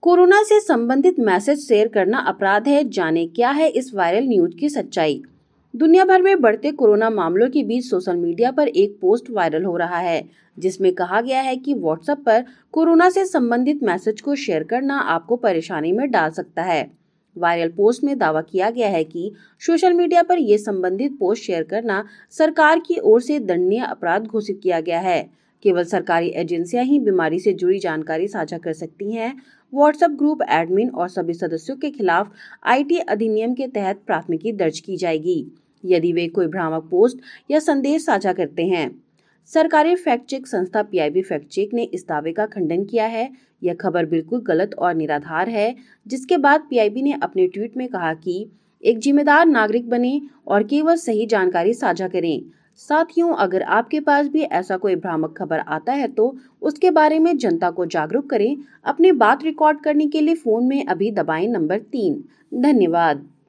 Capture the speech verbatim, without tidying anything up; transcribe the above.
Corona से संबंधित message share करना अपराध है, जाने क्या है इस वायरल न्यूज की सच्चाई। दुनिया भर में बढ़ते कोरोना मामलों के बीच सोशल मीडिया पर एक पोस्ट वायरल हो रहा है, जिसमें कहा गया है कि व्हाट्सएप पर कोरोना से संबंधित मैसेज को शेयर करना आपको परेशानी में डाल सकता है। वायरल पोस्ट में दावा किया गया है कि सोशल मीडिया पर यह संबंधित पोस्ट शेयर करना सरकार की ओर से दंडनीय अपराध घोषित किया गया है। केवल सरकारी एजेंसियां ही बीमारी से जुड़ी जानकारी साझा कर सकती हैं। व्हाट्सएप ग्रुप एडमिन और सभी सदस्यों के खिलाफ आईटी अधिनियम के तहत प्राथमिकी दर्ज की जाएगी, यदि वे कोई भ्रामक पोस्ट या संदेश साझा करते हैं। सरकारी फैक्ट चेक संस्था पीआईबी फैक्ट चेक ने इस दावे का खंडन किया है। यह खबर बिल्कुल गलत और निराधार है। जिसके बाद पीआईबी ने अपने ट्वीट में कहा कि एक जिम्मेदार नागरिक बने और केवल सही जानकारी साझा करें। साथियों, अगर आपके पास भी ऐसा कोई भ्रामक खबर आता है तो उसके बारे में जनता को जागरूक करें। अपनी बात रिकॉर्ड करने के लिए फोन में अभी दबाएं नंबर तीन। धन्यवाद।